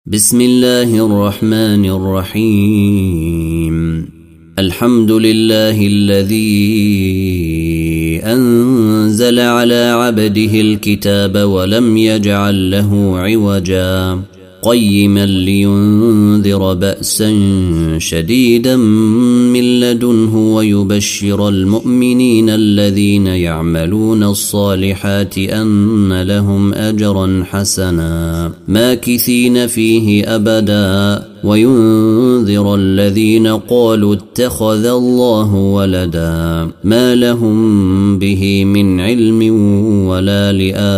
بسم الله الرحمن الرحيم. الحمد لله الذي أنزل على عبده الكتاب ولم يجعل له عوجا قيما لينذر بأسا شديدا من لدنه ويبشر المؤمنين الذين يعملون الصالحات أن لهم أجرا حسنا ماكثين فيه أبدا وينذر الذين قالوا اتخذ الله ولدا ما لهم به من علم ولا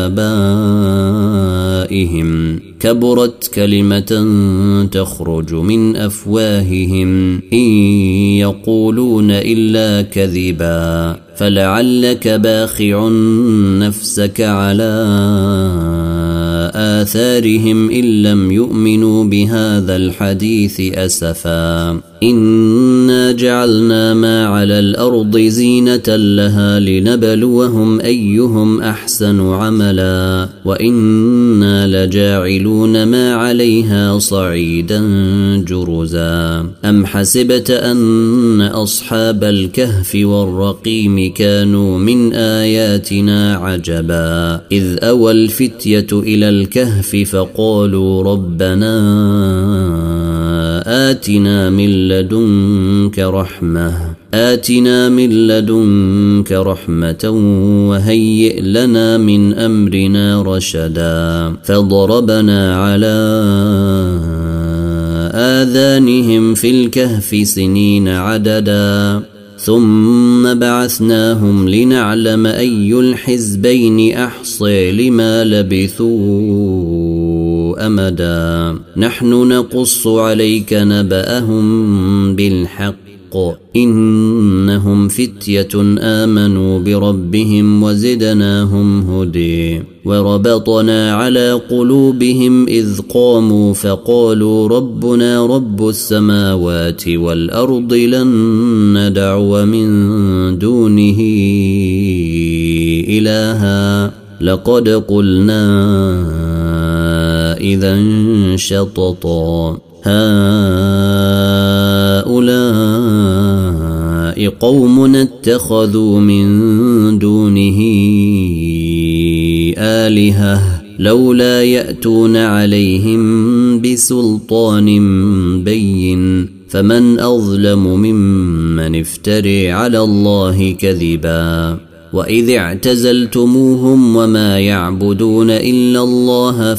لآبائهم كبرت كلمة تخرج من أفواههم إن يقولون إلا كذبا فلعلك باخع نفسك على آثارهم إن لم يؤمنوا بهذا الحديث أسفا إنا جعلنا ما على الأرض زينة لها لنبلوهم أيهم أحسن عملا وإنا لجاعلون ما عليها صعيدا جرزا أم حسبت أن أصحاب الكهف والرقيم كانوا من آياتنا عجبا إذ أوى الفتية إلى الكهف فقالوا ربنا آتنا من لدنك رحمة وهيئ لنا من أمرنا رشدا فضربنا على آذانهم في الكهف سنين عددا ثم بعثناهم لنعلم أي الحزبين أحصي لما لبثوا أمدا نحن نقص عليك نبأهم بالحق إنهم فتية آمنوا بربهم وزدناهم هدي وربطنا على قلوبهم إذ قاموا فقالوا ربنا رب السماوات والأرض لن ندعو من دونه إلها لقد قلنا إذا شططا هؤلاء قوم اتخذوا من دونه آلهة لولا يأتون عليهم بسلطان بين فمن أظلم ممن افتري على الله كذبا وإذ اعتزلتموهم وما يعبدون إلا الله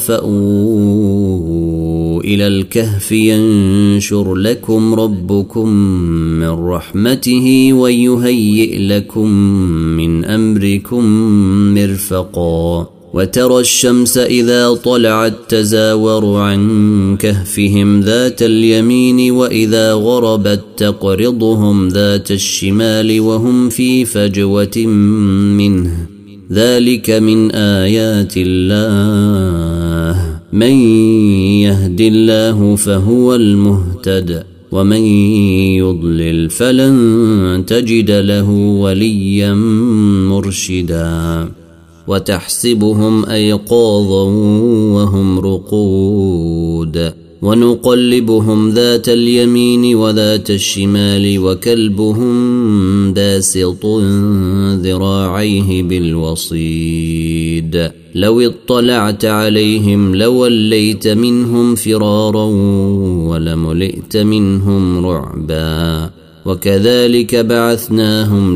فأووا إلى الكهف ينشر لكم ربكم من رحمته ويهيئ لكم من أمركم مرفقا وترى الشمس إذا طلعت تزاور عن كهفهم ذات اليمين وإذا غربت تقرضهم ذات الشمال وهم في فجوة منه ذلك من آيات الله من يهد الله فهو المهتد ومن يضلل فلن تجد له وليا مرشدا وتحسبهم أيقاظا وهم رقود ونقلبهم ذات اليمين وذات الشمال وكلبهم باسط ذراعيه بالوصيد لو اطلعت عليهم لوليت منهم فرارا ولملئت منهم رعبا وكذلك بعثناهم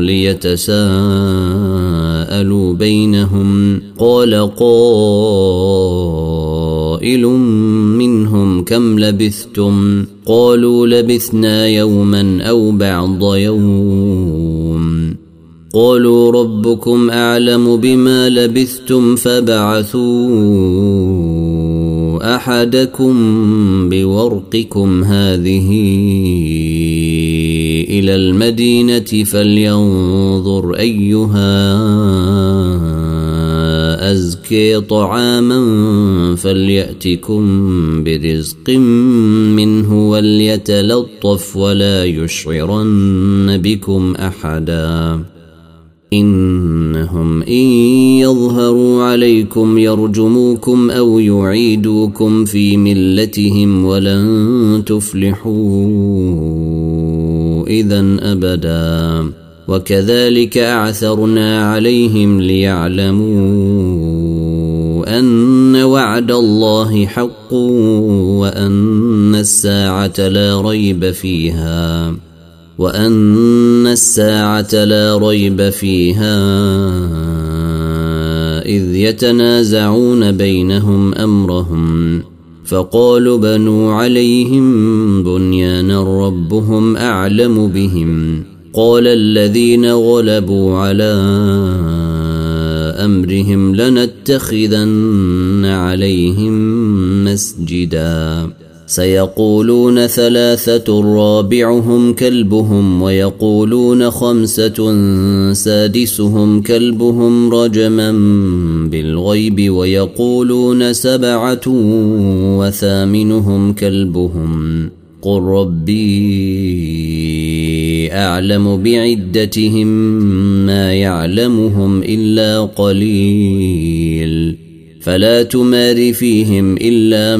ليتساءلوا بينهم قال قائل منهم كم لبثتم قالوا لبثنا يوما أو بعض يوم قالوا ربكم أعلم بما لبثتم فبعثوا أحدكم بورقكم هذه إلى المدينة فلينظر أيها أزكي طعاما فليأتكم برزق منه وليتلطف ولا يشعرن بكم أحدا إنهم إن يظهروا عليكم يرجموكم أو يعيدوكم في ملتهم ولن تفلحوا إذن أبدا. وكذلك أعثرنا عليهم ليعلموا أن وعد الله حق وأن الساعة لا ريب فيها إذ يتنازعون بينهم أمرهم فقالوا بنوا عليهم بنيانا ربهم أعلم بهم قال الذين غلبوا على أمرهم لنتخذن عليهم مسجدا سيقولون 3 رابعهم كلبهم ويقولون 5 سادسهم كلبهم رجما بالغيب ويقولون 7 وثامنهم كلبهم قل ربي أعلم بعدتهم ما يعلمهم إلا قليل فلا تمار فيهم إلا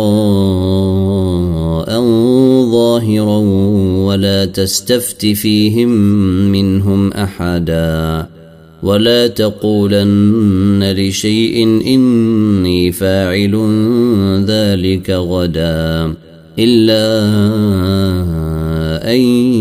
مراء ظاهرا ولا تستفت فيهم منهم أحدا ولا تقولن لشيء إني فاعل ذلك غدا إلا أن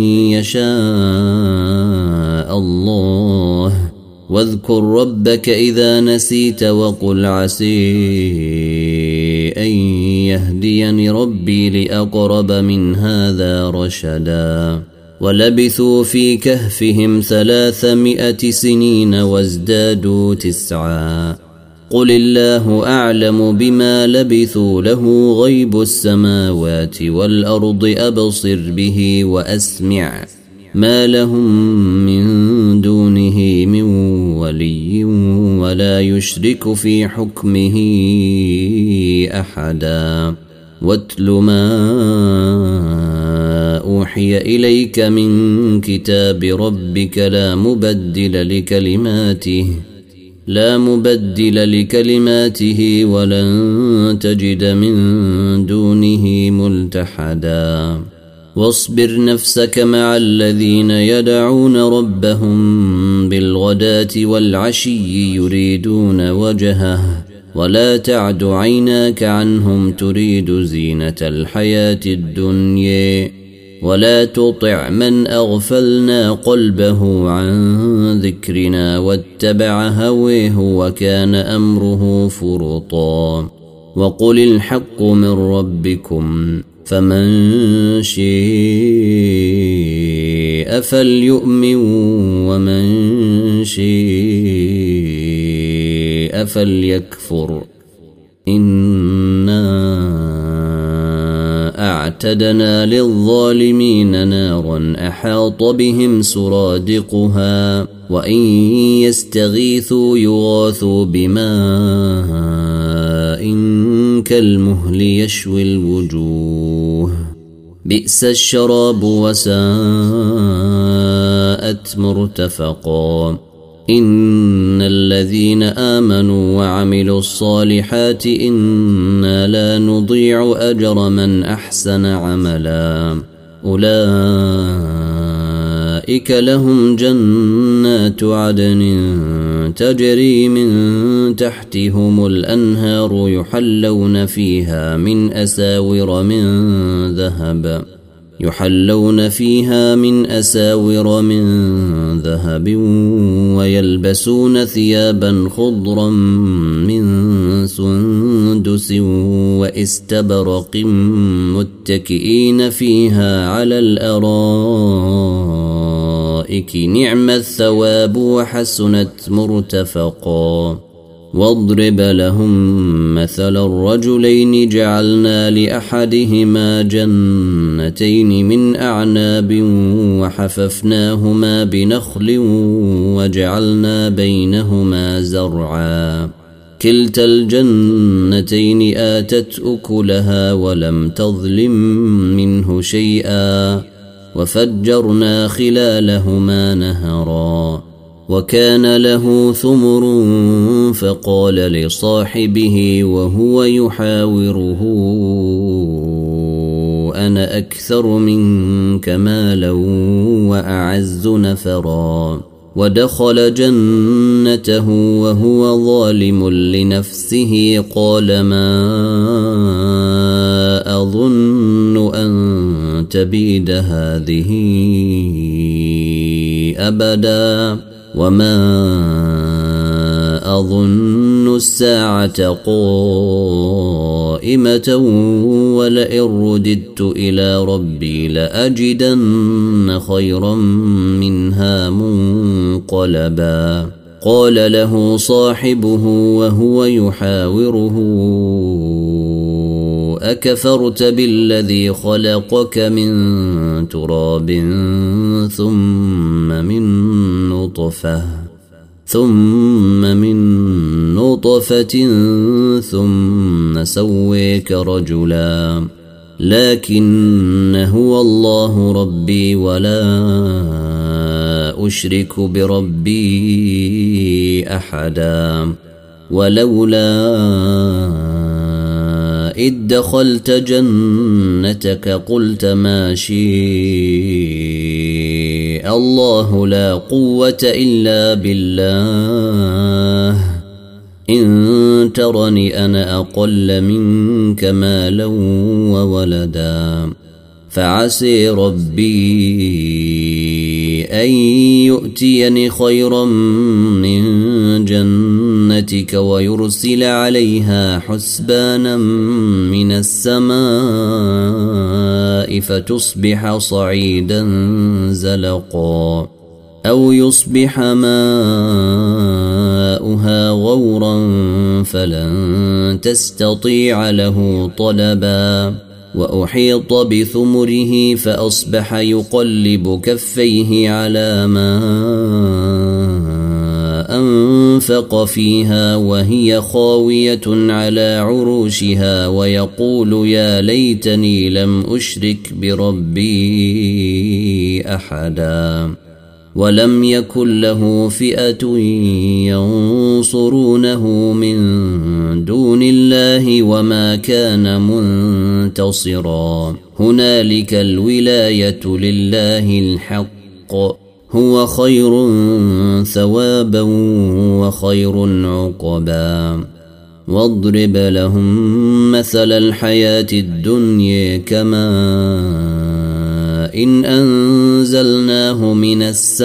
يشاء الله واذكر ربك إذا نسيت وقل عسي أن يهديني ربي لأقرب من هذا رشدا ولبثوا في كهفهم 300 سنين وازدادوا 9 قل الله أعلم بما لبثوا له غيب السماوات والأرض أبصر به وأسمع ما لهم من دونه من ولي ولا يشرك في حكمه أحدا واتل ما أوحي إليك من كتاب ربك لا مبدل لكلماته ولن تجد من دونه ملتحدا واصبر نفسك مع الذين يدعون ربهم بالغداة والعشي يريدون وجهه ولا تعد عيناك عنهم تريد زينة الحياة الدنيا ولا تطع من أغفلنا قلبه عن ذكرنا واتبع هويه وكان أمره فرطا وقل الحق من ربكم فمن شاء فليؤمن ومن شاء فليكفر إنا أعتدنا للظالمين نارا أحاط بهم سرادقها وإن يستغيثوا يغاثوا بماء كالمهل يشوي الوجوه بئس الشراب وساءت مرتفقا إن الذين آمنوا وعملوا الصالحات إنا لا نضيع أجر من أحسن عملا أولئك لهم جنات عدن تجري من تحتهم الأنهار يحلون فيها من أساور من ذهب ويلبسون ثيابا خضرا من سندس واستبرق متكئين فيها على الأرائك نعم الثواب وحسنت مرتفقا واضرب لهم مثل الرجلين جعلنا لأحدهما جنتين من أعناب وحففناهما بنخل وجعلنا بينهما زرعا كلتا الجنتين آتت أكلها ولم تظلم منه شيئا وفجرنا خلالهما نهرا وكان له ثمر فقال لصاحبه وهو يحاوره أنا أكثر منك مالا وأعز نفرا ودخل جنته وهو ظالم لنفسه قال ما أظن أن تبيد هذه أبدا وما أظن الساعة قائمة ولئن رددت إلى ربي لأجدن خيرا منها منقلبا قال له صاحبه وهو يحاوره أكفرت بالذي خلقك من تراب ثم من نطفة ثم سويك رجلا لكن هو الله ربي ولا أشرك بربي أحدا ولولا إذ دخلت جنتك قلت ما شاء الله لا قوة إلا بالله إن ترني أنا أقل منك مالا وولدا فعسي ربي أن يؤتيني خيرا من جنتك ويرسل عليها حسبانا من السماء فتصبح صعيدا زلقا أو يصبح ماؤها غورا فلن تستطيع له طلبا وأحيط بثمره فأصبح يقلب كفيه على ما أنفق فيها وهي خاوية على عروشها ويقول يا ليتني لم أشرك بربي أحدا ولم يكن له فئة ينصرونه من دون الله وما كان منتصرا هنالك الولاية لله الحق هو خير ثوابا وخير عقبا واضرب لهم مثل الحياة الدنيا كماء إن أنزلناه من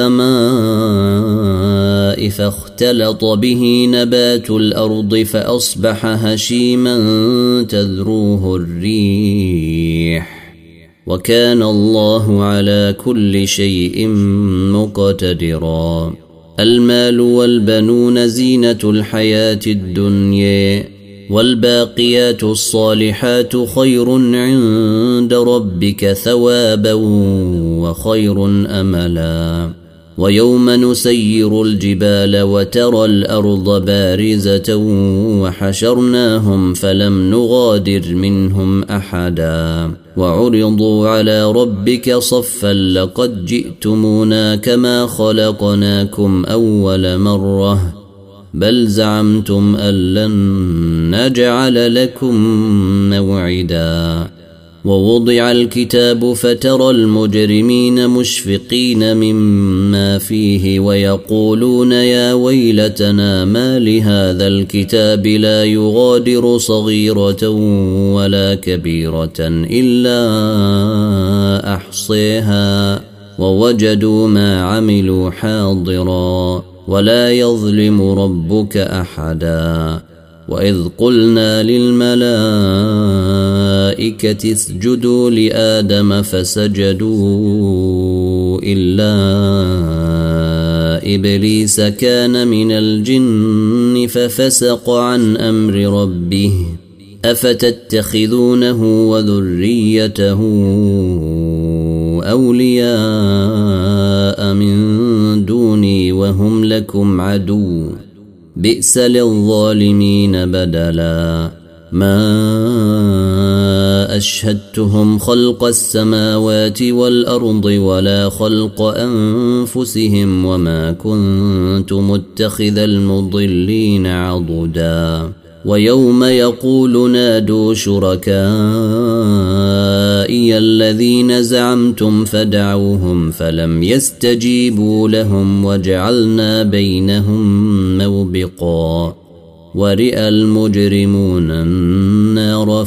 السماء فاختلط به نبات الأرض فأصبح هشيما تذروه الريح وكان الله على كل شيء مقتدرا المال والبنون زينة الحياة الدنيا والباقيات الصالحات خير عند ربك ثوابا وخير أملا ويوم نسير الجبال وترى الأرض بارزة وحشرناهم فلم نغادر منهم أحدا وعرضوا على ربك صفا لقد جئتمونا كما خلقناكم أول مرة بل زعمتم أن لن نجعل لكم موعدا ووضع الكتاب فترى المجرمين مشفقين مما فيه ويقولون يا ويلتنا ما لهذا الكتاب لا يغادر صغيرة ولا كبيرة إلا أحصيها ووجدوا ما عملوا حاضرا ولا يظلم ربك أحدا وإذ قلنا للملائكة اسجدوا لآدم فسجدوا إلا إبليس كان من الجن ففسق عن أمر ربه أفتتخذونه وذريته أولياء من دوني وهم لكم عدو بئس للظالمين بدلا ما أشهدتهم خلق السماوات والأرض ولا خلق أنفسهم وما كنت متخذ المضلين عضدا ويوم يقول نادوا شركائي الذين زعمتم فدعوهم فلم يستجيبوا لهم وجعلنا بينهم موبقا ورئ المجرمون النار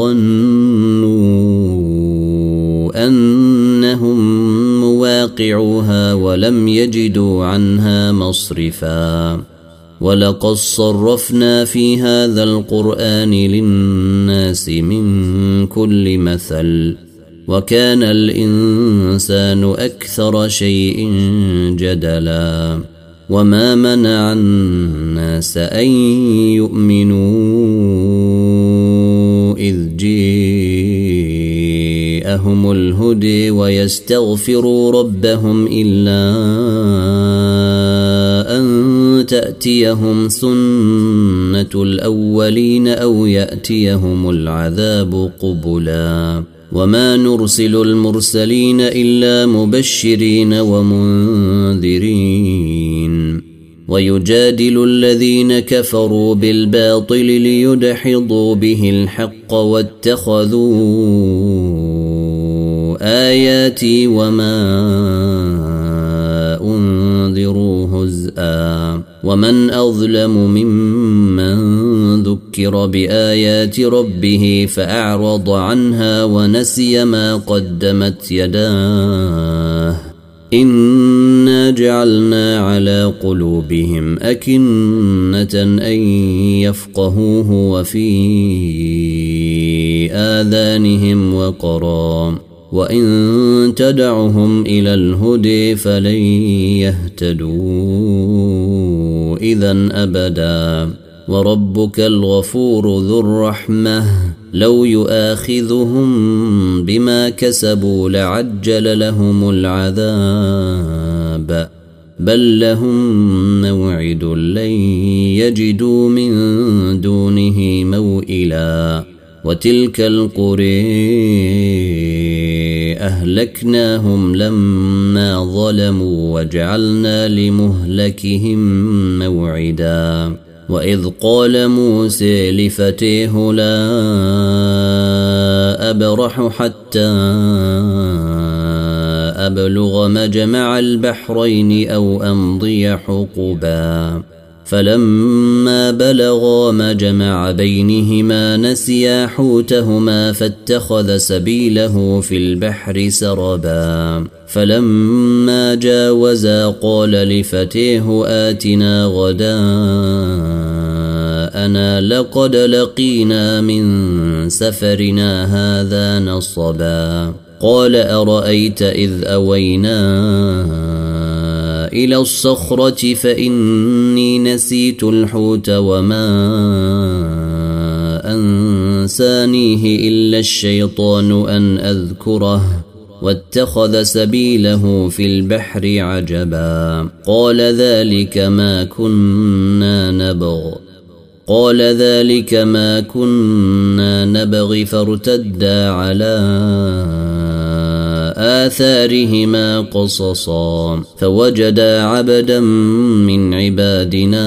فظنوا أنهم مواقعوها ولم يجدوا عنها مصرفا ولقد صرفنا في هذا القرآن للناس من كل مثل وكان الإنسان أكثر شيء جدلا وما منع الناس أن يؤمنوا إذ جاءهم الهدى ويستغفروا ربهم إلا أن تأتيهم سنة الأولين أو يأتيهم العذاب قبلا وما نرسل المرسلين إلا مبشرين ومنذرين ويجادل الذين كفروا بالباطل ليدحضوا به الحق واتخذوا آياتي وما أنذروا هزءا ومن أظلم ممن ذكر بآيات ربه فأعرض عنها ونسي ما قدمت يداه إنا جعلنا على قلوبهم أكنة أن يفقهوه وفي آذانهم وقرا وإن تدعهم إلى الهدى فلن يهتدوا إذا أبدا وربك الغفور ذو الرحمة لو يؤاخذهم بما كسبوا لعجل لهم العذاب بل لهم موعد لن يجدوا من دونه موئلا وتلك القرى أهلكناهم لما ظلموا وجعلنا لمهلكهم موعدا وإذ قال موسى لفتيه لا أبرح حتى أبلغ مجمع البحرين أو أمضي حقبا فلما بلغا مجمع بينهما نسيا حوتهما فاتخذ سبيله في البحر سربا فلما جاوزا قال لفتيه آتنا غداءنا لقد لقينا من سفرنا هذا نصبا قال أرأيت إذ أوينا إلى الصخرة فإني نسيت الحوت وما أنسانيه إلا الشيطان أن أذكره واتخذ سبيله في البحر عجبا قال ذلك ما كنا نبغي فارتدا على آثارهما قصصا فوجدا عبدا من عبادنا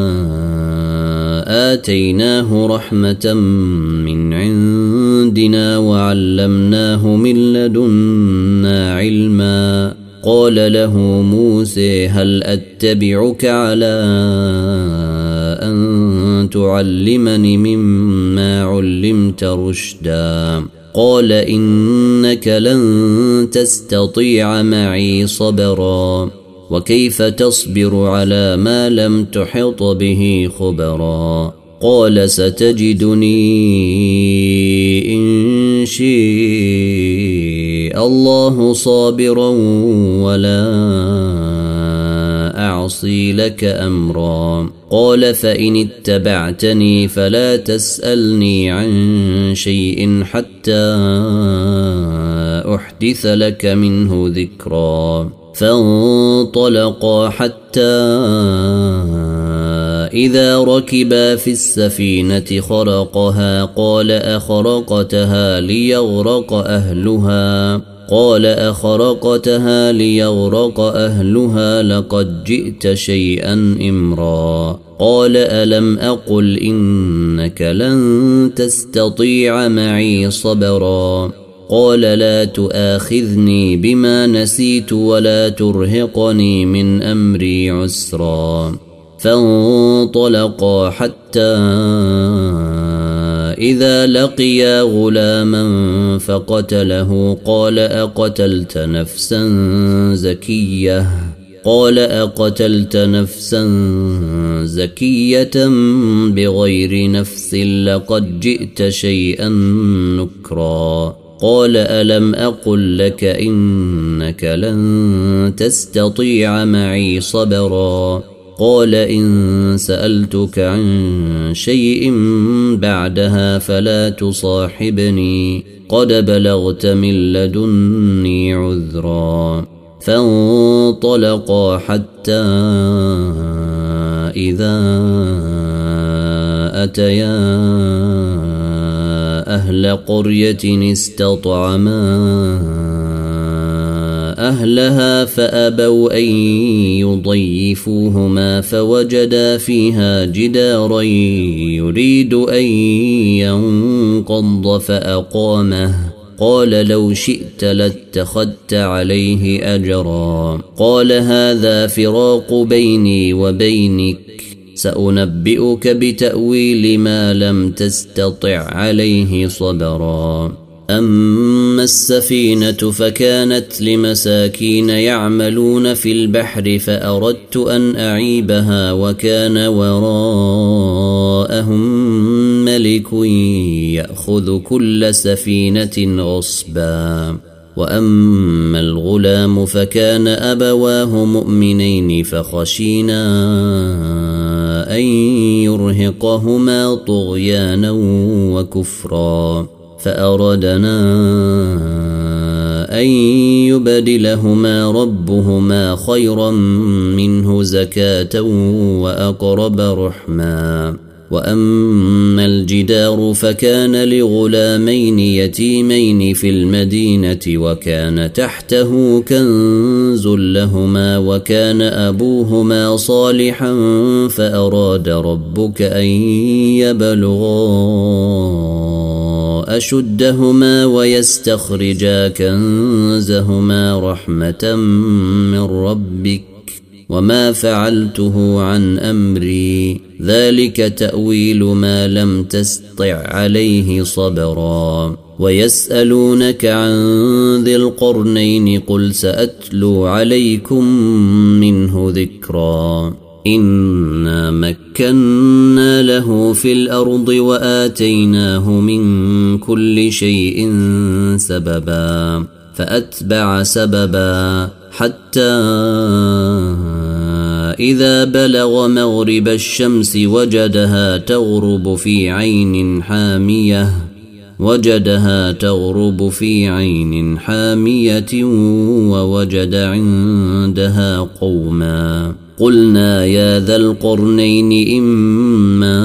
آتيناه رحمة من عندنا وعلمناه من لدنا علما قال له موسى هل أتبعك على أن تعلمني مما علمت رشدا قال إنك لن تستطيع معي صبرا وكيف تصبر على ما لم تحط به خبرا قال ستجدني إن شاء الله صابرا ولا أعصي لك أمرا قال فإن اتبعتني فلا تسألني عن شيء حتى أحدث لك منه ذكرا فانطلقا حتى إذا ركبا في السفينة خرقها قال أخرقتها ليغرق أهلها لقد جئت شيئا إمرا قال ألم أقل إنك لن تستطيع معي صبرا قال لا تؤاخذني بما نسيت ولا ترهقني من أمري عسرا فانطلقا حتى إذا لقيا غلاما فقتله قال أقتلت نفسا زكية بغير نفس لقد جئت شيئا نكرا قال ألم أقل لك إنك لن تستطيع معي صبرا قال إن سألتك عن شيء بعدها فلا تصاحبني قد بلغت من لدني عذرا فانطلقا حتى إذا أتيا أهل قرية استطعما أهلها فأبوا أن يضيفوهما فوجدا فيها جدارا يريد أن ينقض فأقامه قال لو شئت لاتخذت عليه أجرا قال هذا فراق بيني وبينك سأنبئك بتأويل ما لم تستطع عليه صبرا أما السفينة فكانت لمساكين يعملون في البحر فأردت أن أعيبها وكان وراءهم ملك يأخذ كل سفينة غصبا وأما الغلام فكان أبواه مؤمنين فخشينا أن يرهقهما طغيانا وكفرا فأردنا أن يبدلهما ربهما خيرا منه زكاة وأقرب رحما وأما الجدار فكان لغلامين يتيمين في المدينة وكان تحته كنز لهما وكان أبوهما صالحا فأراد ربك أن يبلغا أشدهما ويستخرجا كنزهما رحمة من ربك وما فعلته عن أمري ذلك تأويل ما لم تستطع عليه صبرا ويسألونك عن ذي القرنين قل سأتلو عليكم منه ذكرا إنا مكنا له في الأرض وآتيناه من كل شيء سببا فأتبع سببا حتى إذا بلغ مغرب الشمس وجدها تغرب في عين حامية ووجد عندها قوما قلنا يا ذا القرنين إما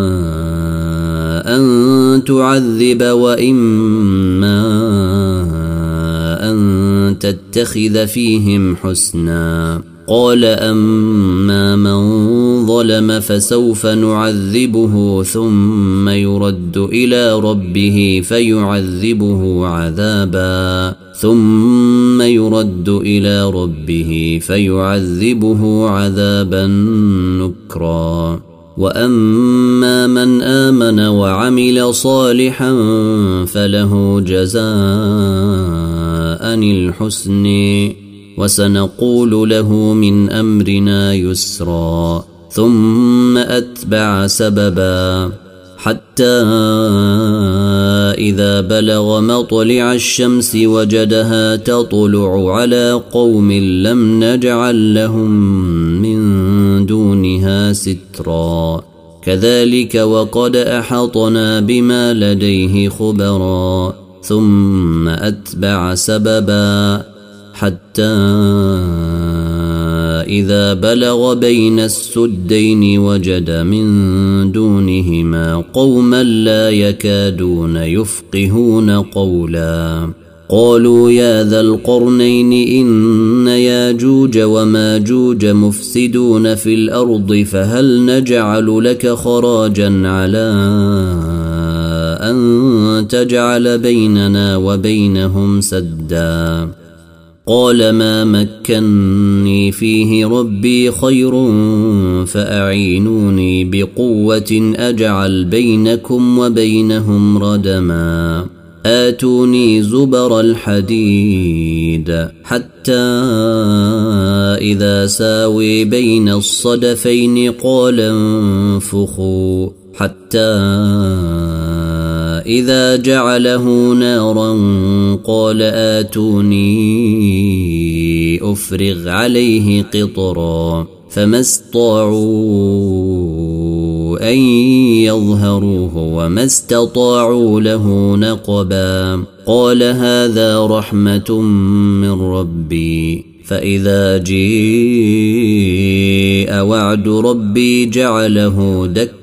أن تعذب وإما أن تتخذ فيهم حسنا قال أما من ظلم فسوف نعذبه ثم يرد إلى ربه فيعذبه عذابا نكرا وأما من آمن وعمل صالحا فله جزاء الحسن وسنقول له من أمرنا يسرا ثم أتبع سببا حتى إذا بلغ مطلع الشمس وجدها تطلع على قوم لم نجعل لهم من دونها سترا كذلك وقد أحطنا بما لديه خبرا ثم أتبع سببا حتى إذا بلغ بين السدين وجد من دونهما قوما لا يكادون يفقهون قولا قالوا يا ذا القرنين إن ياجوج وماجوج مفسدون في الأرض فهل نجعل لك خراجا على أن تجعل بيننا وبينهم سدا قال ما مكني فيه ربي خير فأعينوني بقوة أجعل بينكم وبينهم ردما آتوني زبر الحديد حتى إذا ساوي بين الصدفين قال انفخوا حتى إذا جعله نارا قال آتوني أفرغ عليه قطرا فما استطاعوا أن يظهروه وما استطاعوا له نقبا قال هذا رحمة من ربي فإذا جيء وعد ربي جعله دكا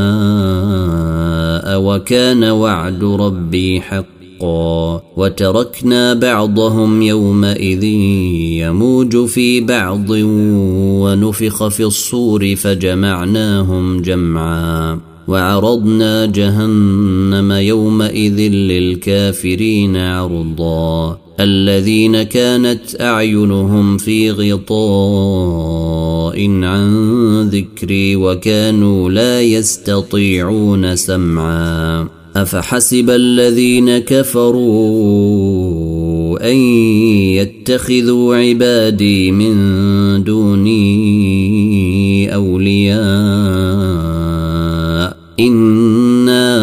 وكان وعد ربي حقا وتركنا بعضهم يومئذ يموج في بعض ونفخ في الصور فجمعناهم جمعا وعرضنا جهنم يومئذ للكافرين عرضا الذين كانت أعينهم في غطاء عن ذكري وكانوا لا يستطيعون سمعا أفحسب الذين كفروا أن يتخذوا عبادي من دوني أولياء إنا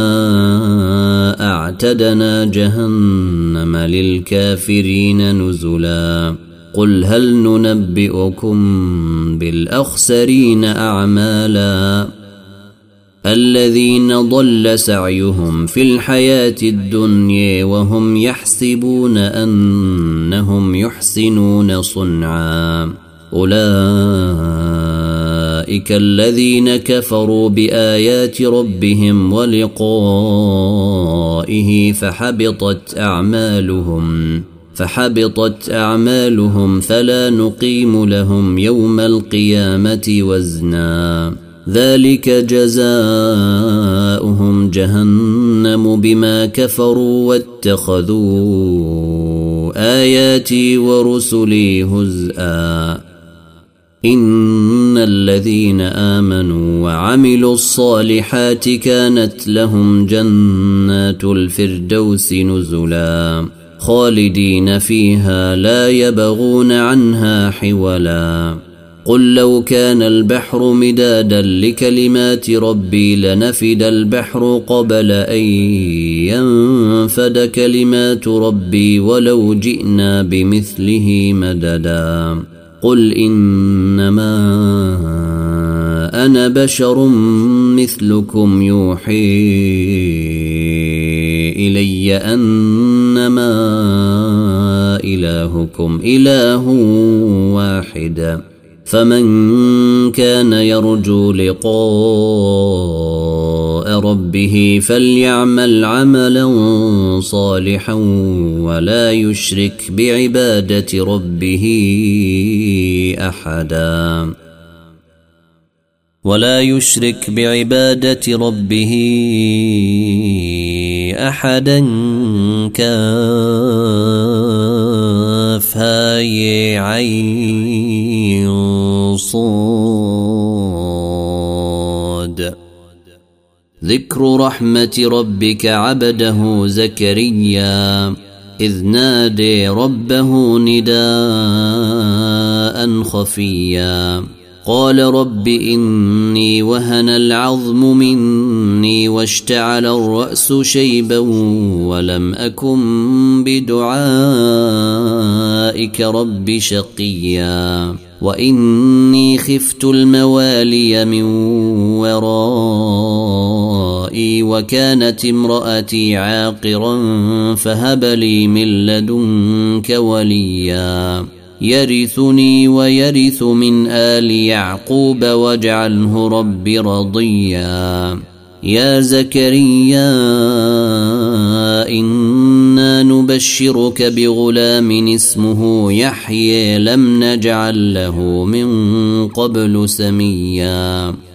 أعتدنا جهنم للكافرين نزلا قل هل ننبئكم بالأخسرين أعمالا الذين ضل سعيهم في الحياة الدنيا وهم يحسبون أنهم يحسنون صنعا أولئك الذين كفروا بآيات ربهم ولقائه فحبطت أعمالهم فلا نقيم لهم يوم القيامة وزنا ذلك جزاؤهم جهنم بما كفروا واتخذوا آياتي ورسلي هزءا إن الذين آمنوا وعملوا الصالحات كانت لهم جنات الفردوس نزلا خالدين فيها لا يبغون عنها حولا قل لو كان البحر مدادا لكلمات ربي لنفد البحر قبل أن ينفد كلمات ربي ولو جئنا بمثله مددا قل إنما أنا بشر مثلكم يوحي إلي أنما إلهكم إله واحد فمن كان يرجو لقاء ربه فليعمل عملا صالحا ولا يشرك بعبادة ربه أحدا كافها عين صاد ذكر رحمة ربك عبده زكريا إذ نادي ربه نداء خفيا قال رب إني وهن العظم مني واشتعل الرأس شيبا ولم أكن بدعائك رب شقيا وإني خفت الموالي من ورائي وكانت امرأتي عاقرا فهب لي من لدنك وليا يرثني ويرث من آل يعقوب واجعله رب رضيا يا زكريا إنا نبشرك بغلام اسمه يحيى لم نجعل له من قبل سميا